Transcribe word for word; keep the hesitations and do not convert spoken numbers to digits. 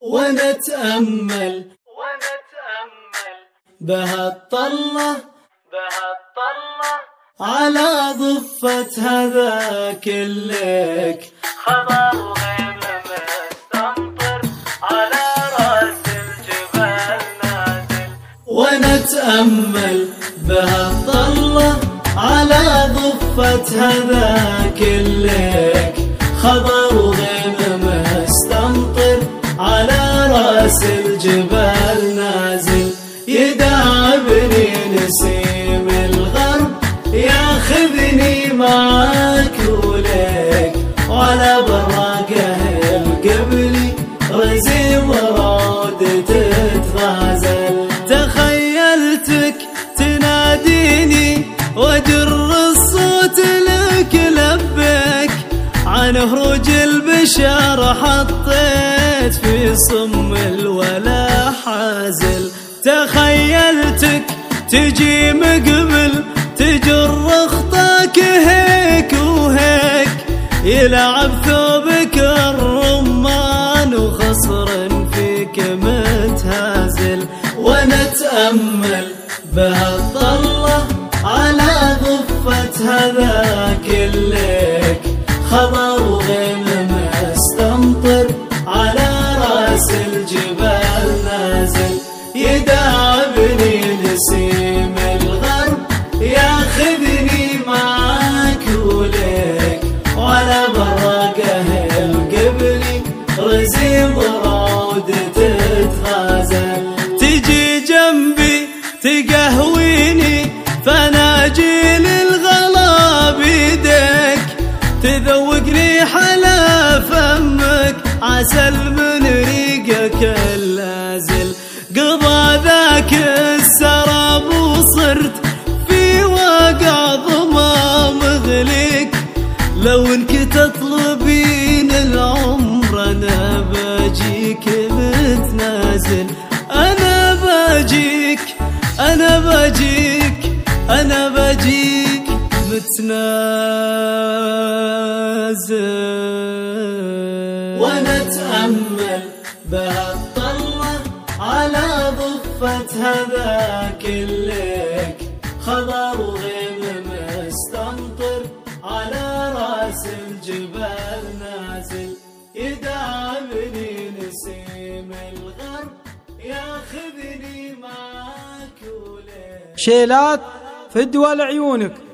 ونتأمل بهالطلة على ضفة هذاك الليك خبر غيب مستمطر على راس الجبال نازل. ونتأمل بهالطلة على ضفة هذاك الليك خبر غيب مستمطر على راس الجبال نازل. يدعبني نسيم الغرب ياخذني معاك وليك وعلى براقه القبلي رزي ورود تتغازل. تخيلتك تناديني وجر الصوت لك لبيك عن هروج البشر حطيت في صم الولا حازل. تخيلتك تجي مقبل تجر خطاك هيك وهيك يلعب ثوبك الرمان وخصر فيك متهازل. ونتأمل بهالطلة على ضفة هذاك الليك خبر غيم مستمطر على راس الجبال نازل. يدعبني نسيم الغرب ياخذني معاك وليك وعلى براقه القبلي رزي ورود تتغازل. تجي جنبي تقهويني فناجيل الغلا بيديك تذوقني حلا فمك عسل من ريقك اللازل. قضى ذاك السراب وصرت في واقع ضمام غليك لو انك تطلبين العمر انا باجيك متنازل. انا باجيك انا باجيك انا باجيك متنازل. ونتأمل بهالطلة على ضفة هذاك الليك خبر غيم مستمطر على راس الجبال نازل. يدعبني نسيم الغرب ياخذني معاك وليك. شيلات فدوى لعيونك.